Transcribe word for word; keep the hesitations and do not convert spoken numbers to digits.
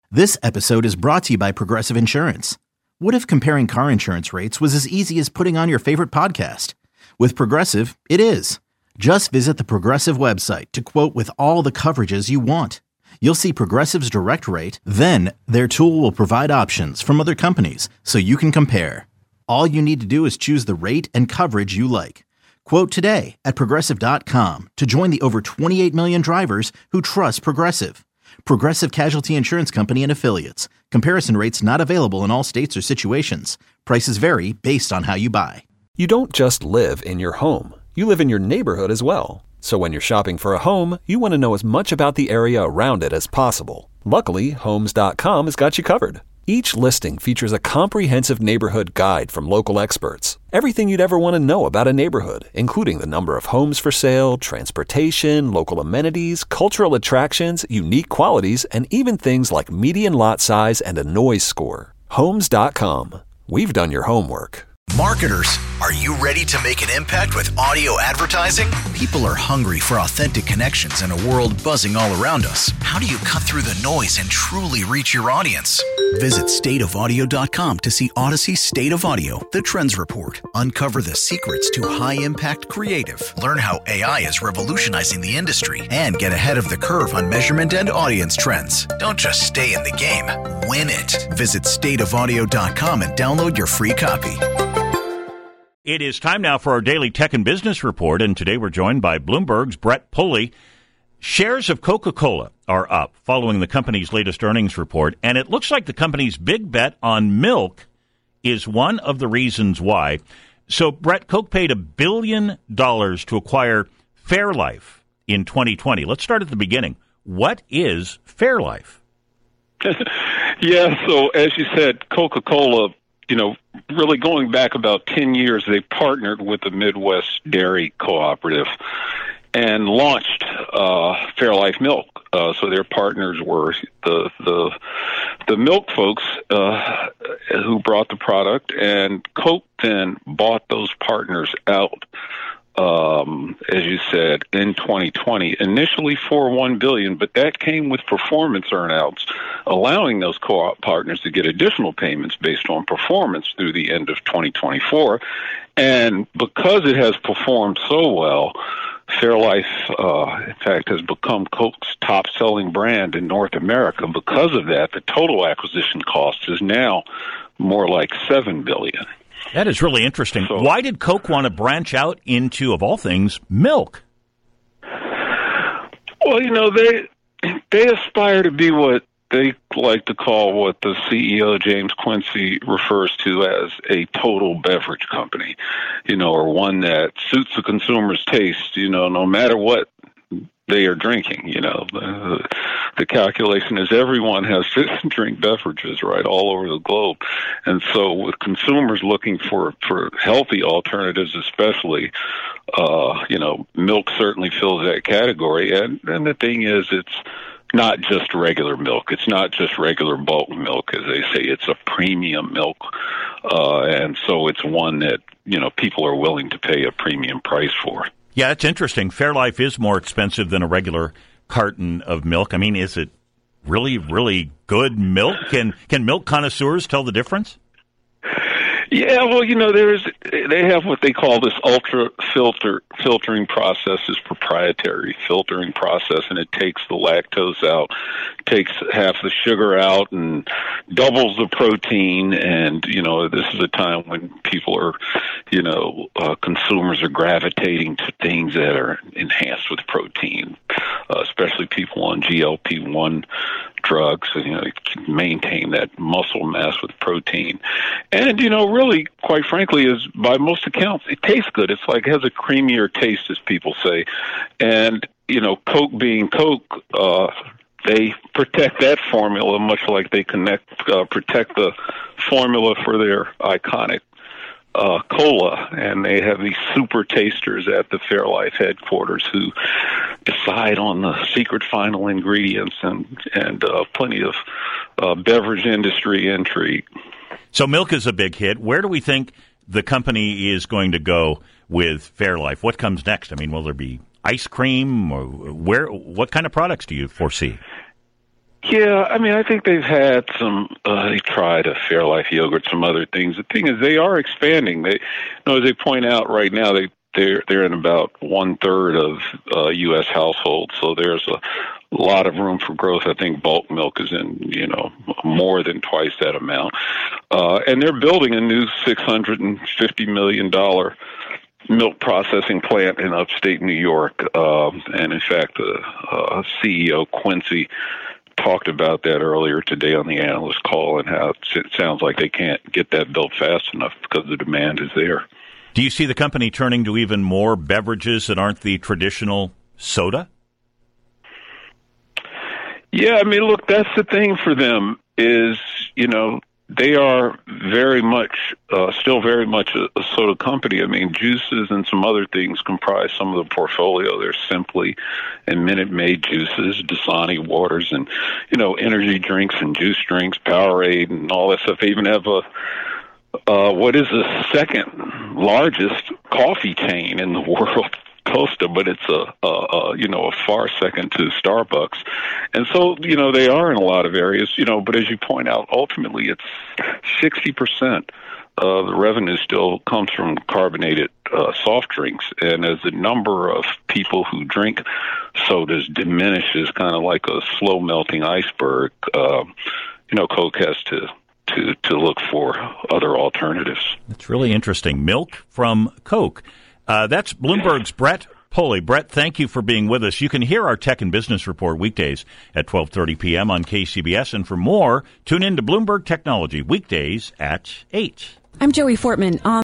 This episode is brought to you by Progressive Insurance. What if comparing car insurance rates was as easy as putting on your favorite podcast? With Progressive, it is. Just visit the Progressive website to quote with all the coverages you want. You'll see Progressive's direct rate, then their tool will provide options from other companies so you can compare. All you need to do is choose the rate and coverage you like. Quote today at progressive dot com to join the over twenty-eight million drivers who trust Progressive. Progressive Casualty Insurance Company and Affiliates. Comparison rates not available in all states or situations. Prices vary based on how you buy. You don't just live in your home. You live in your neighborhood as well. So when you're shopping for a home, you want to know as much about the area around it as possible. Luckily, Homes dot com has got you covered. Each listing features a comprehensive neighborhood guide from local experts. Everything you'd ever want to know about a neighborhood, including the number of homes for sale, transportation, local amenities, cultural attractions, unique qualities, and even things like median lot size and a noise score. Homes dot com. We've done your homework. Marketers, are you ready to make an impact with audio advertising? People are hungry for authentic connections in a world buzzing all around us. How do you cut through the noise and truly reach your audience? Visit state of audio dot com to see Odyssey State of Audio, the Trends Report. Uncover the secrets to high-impact creative. Learn how A I is revolutionizing the industry and get ahead of the curve on measurement and audience trends. Don't just stay in the game, win it. Visit state of audio dot com and download your free copy. It is time now for our daily tech and business report, and today we're joined by Bloomberg's Brett Pulley. Shares of Coca-Cola are up following the company's latest earnings report, and it looks like the company's big bet on milk is one of the reasons why. So, Brett, Coke paid a billion dollars to acquire Fairlife in twenty twenty. Let's start at the beginning. What is Fairlife? Yeah, so as you said, Coca-Cola, you know, really going back about ten years, they partnered with the Midwest Dairy Cooperative and launched uh, Fairlife Milk. Uh, so their partners were the the the milk folks uh, who brought the product, and Coke then bought those partners out, um, as you said, in twenty twenty, initially for one billion dollars, but that came with performance earnouts, allowing those co-op partners to get additional payments based on performance through the end of twenty twenty-four. And because it has performed so well, Fairlife, uh, in fact, has become Coke's top-selling brand in North America. Because of that, the total acquisition cost is now more like seven billion dollars. That is really interesting. So, why did Coke want to branch out into, of all things, milk? Well, you know, they they aspire to be what they like to call, what the C E O, James Quincy, refers to as a total beverage company, you know, or one that suits the consumer's taste, you know, no matter what they are drinking. You know, the, the calculation is everyone has to drink beverages, right, all over the globe. And so with consumers looking for, for healthy alternatives, especially, uh, you know, milk certainly fills that category. And, and the thing is, it's not just regular milk. It's not just regular bulk milk, as they say. It's a premium milk. Uh, and so it's one that, you know, people are willing to pay a premium price for. Yeah, it's interesting. Fairlife is more expensive than a regular carton of milk. I mean, is it really, really good milk? Can can milk connoisseurs tell the difference? Yeah, well, you know, there's they have what they call this ultra filter filtering process, this proprietary filtering process, and it takes the lactose out, takes half the sugar out, and doubles the protein. And you know, this is a time when people are, you know, uh, consumers are gravitating to things that are enhanced with protein, uh, especially people on G L P one drugs, you know, maintain that muscle mass with protein. And, you know, really, quite frankly, is by most accounts, it tastes good. It's like, it has a creamier taste, as people say. And, you know, Coke being Coke, uh, they protect that formula much like they connect, uh, protect the formula for their iconic uh, cola, and they have these super tasters at the Fairlife headquarters who decide on the secret final ingredients, and and uh, plenty of uh, beverage industry intrigue. So milk is a big hit. Where do we think the company is going to go with Fairlife? What comes next? I mean, will there be ice cream, or where? What kind of products do you foresee? Yeah, I mean, I think they've had some. Uh, they tried a Fairlife yogurt, some other things. The thing is, they are expanding. They, you know, as they point out right now, they they're they're in about one third of uh, U S households. So there's a lot of room for growth. I think bulk milk is in, you know, more than twice that amount, uh, and they're building a new six hundred and fifty million dollar milk processing plant in upstate New York. Um, and in fact, the uh, C E O Quincy talked about that earlier today on the analyst call and how it sounds like they can't get that built fast enough because the demand is there. Do you see the company turning to even more beverages that aren't the traditional soda? Yeah, I mean, look, that's the thing for them is, you know, they are very much, uh, still very much a, a soda company. I mean, juices and some other things comprise some of the portfolio. There's Simply and Minute Maid juices, Dasani waters, and, you know, energy drinks and juice drinks, Powerade and all that stuff. They even have a, uh, what is the second largest coffee chain in the world, Costa, but it's a, a, a, you know, a far second to Starbucks. And so, you know, they are in a lot of areas, you know, but as you point out, ultimately it's sixty percent of the revenue still comes from carbonated uh, soft drinks. And as the number of people who drink sodas diminishes, kind of like a slow melting iceberg, uh, you know, Coke has to to to look for other alternatives. That's really interesting. Milk from Coke. Uh, that's Bloomberg's Brett Pulley. Brett, thank you for being with us. You can hear our Tech and Business Report weekdays at twelve thirty p.m. on K C B S. And for more, tune in to Bloomberg Technology weekdays at eight. I'm Joey Fortman. On